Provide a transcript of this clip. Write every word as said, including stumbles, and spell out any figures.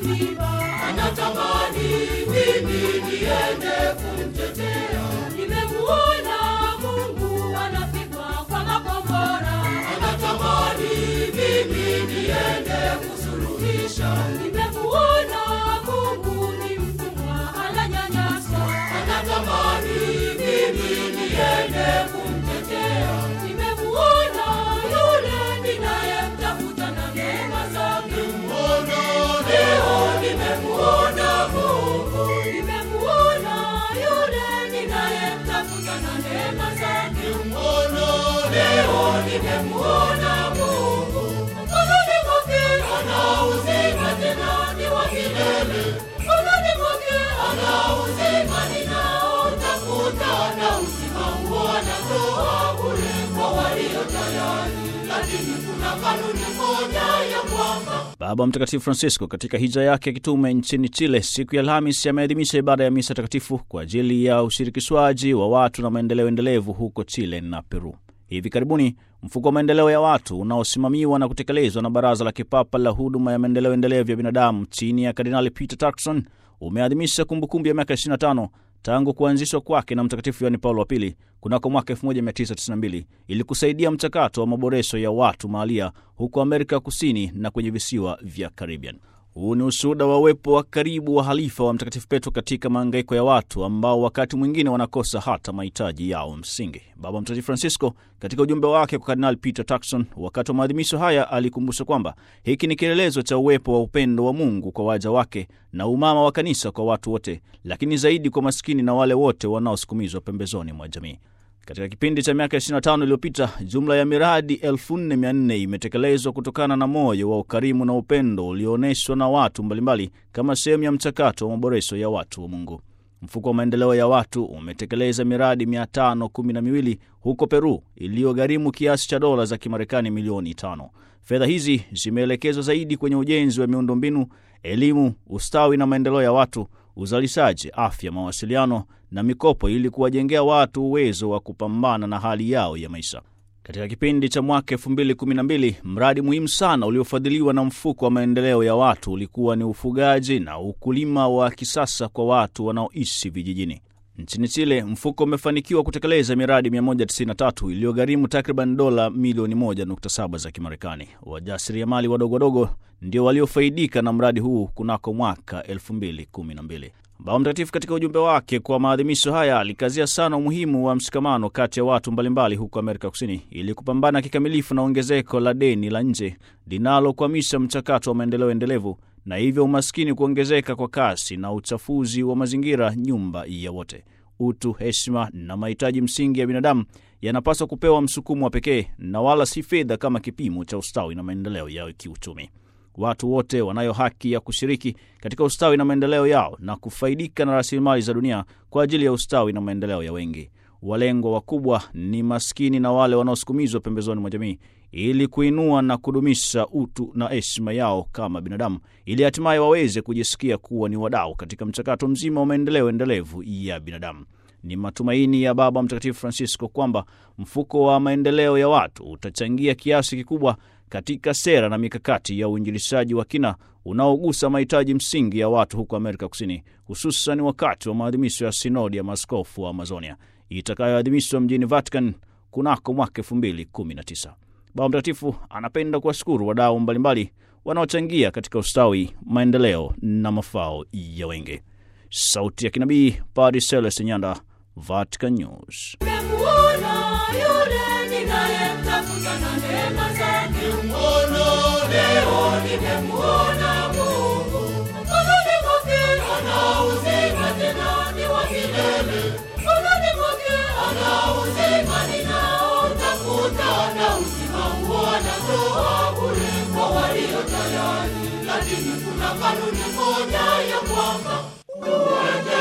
uzima. Anatamani mimi niende kumtetea. Nimemuona Mungu anapigwa kwa makombora. Anatamani mimi niende kusuluhisha. Nimemuona Mungu ni mtumwa ananyanyaswa. Anatamani mimi niende kumtetea. Nimemuona yule ninayemtafuta na neema zake. Leo nimemuona Mungu. Nimemuona yule ninayemtafuta na neema zake. Leo nimemuona Mungu. Mkononi mwake ana uzima tena ni wa milele. Mkononi mwake ana uzima ninaotafuta, na uzima huo anatoa bure kwa walio tayari. Lakini kuna kanuni moja ya kwamba Baba Mtakatifu Francisco katika hija yake kitume nchini Chile siku ya Alhamisi ameadhimisha ibada ya misa takatifu kwa ajili ya ushirikishwaji wa watu na maendeleo endelevu huko Chile na Peru. Hivi karibuni mfuko wa maendeleo ya watu unaosimamiwa na kutekelezwa na Baraza la Kipapa la Huduma ya Maendeleo Endelevu ya Binadamu chini ya Kardinali Peter Turkson umeadhimisha kumbukumbu ya miaka ishirini na tano tangu kuanzishwa kwake na Mtakatifu Yohane Paulo wa Pili kunako mwaka elfu moja mia tisa tisini na mbili ili kusaidia mchakato wa maboresho ya watu mahalia huko Amerika Kusini na kwenye visiwa vya Caribbean. Huu ni ushuhuda wa uwepo wa karibu wa halifa wa Mtakatifu Petro katika mahangaiko ya watu ambao wakati mwingine wanakosa hata mahitaji yao msingi. Baba Mtakatifu Francisco katika ujumbe wake kwa Kardinali Peter Turkson wakati wa maadhimisho haya alikumbusha kwamba hiki ni kielelezo cha uwepo wa upendo wa Mungu kwa waja wake na umama wa kanisa kwa watu wote, lakini zaidi kwa maskini na wale wote wanaosukumizwa pembezoni mwa jamii. Katika kipindi cha miaka ishirini na tano iliyopita, jumla ya miradi elfu nne mia nne imetekelezwa kutokana na moyo wa ukarimu na upendo ulioonyeshwa na watu mbalimbali kama sehemu ya mchakato wa maboresho ya watu wa Mungu. Mfuko wa maendeleo ya watu umetekeleza miradi mia tano kumi na miwili huko Peru iliyogharimu kiasi cha dola za Kimarekani milioni tano. Fedha hizi zimeelekezwa zaidi kwenye ujenzi wa miundombinu, elimu, ustawi na maendeleo ya watu, uzalishaji, afya, mawasiliano na mikopo ili kuwajengea watu uwezo wa kupambana na hali yao ya maisha. Katika kipindi cha mwaka elfu mbili kumi na mbili, mradi muhimu sana uliofadhiliwa na mfuko wa maendeleo ya watu ulikuwa ni ufugaji na ukulima wa kisasa kwa watu wanaoishi vijijini. Nchini Chile, mfuko umefanikiwa kutekeleza miradi mia moja tisini na tatu iliyogharimu takriban dola milioni moja nukta saba za Kimarekani. Wajasiriamali wadogo wadogo ndio waliofaidika na mradi huu kunako mwaka elfu mbili kumi na mbili. Baba Mtakatifu katika ujumbe wake kwa maadhimisho haya alikazia sana umuhimu wa mshikamano kati ya watu mbalimbali huko Amerika Kusini ili kupambana kikamilifu na ongezeko la deni la nje linalokwamisha mchakato wa maendeleo endelevu na hivyo umaskini kuongezeka kwa kasi na uchafuzi wa mazingira nyumba ya wote. Utu, heshima na mahitaji msingi ya binadamu yanapaswa kupewa msukumo wa pekee na wala si fedha kama kipimo cha ustawi na maendeleo ya kiuchumi. Watu wote wanayo haki ya kushiriki katika ustawi na maendeleo yao na kufaidika na rasilimali za dunia kwa ajili ya ustawi na maendeleo ya wengi. Walengwa wakubwa ni maskini na wale wanaosukumizwa pembezoni mwa jamii ili kuinua na kudumisha utu na heshima yao kama binadamu ili hatimaye waweze kujisikia kuwa ni wadau katika mchakato mzima wa maendeleo endelevu ya binadamu. Ni matumaini ya Baba Mtakatifu Francisco kwamba mfuko wa maendeleo ya watu utachangia kiasi kikubwa katika sera na mikakati ya uinjilishaji wa kina unaogusa mahitaji msingi ya watu huko Amerika Kusini, hususan wakati wa maadhimisho ya Sinodi ya Maaskofu wa Amazonia itakayoadhimishwa mjini Vatican kunako mwaka elfu mbili kumi na tisa. Baba Mtakatifu anapenda kuwashukuru wadau mbalimbali wanaochangia katika ustawi, maendeleo na mafao ya wengi. Sauti ya Kinabii, Padre Celeste Nyanda, Vatican News. Nimemuona yule ninayemtafuta na neema zake. Leo nimemuona Mungu. Mkononi mwake ana uzima tena ni wa milele. Mkononi mwake ana uzima ninaotafuta, na uzima huo anatoa bure kwa walio tayari. Lakini kuna kanuni moja ya kwamba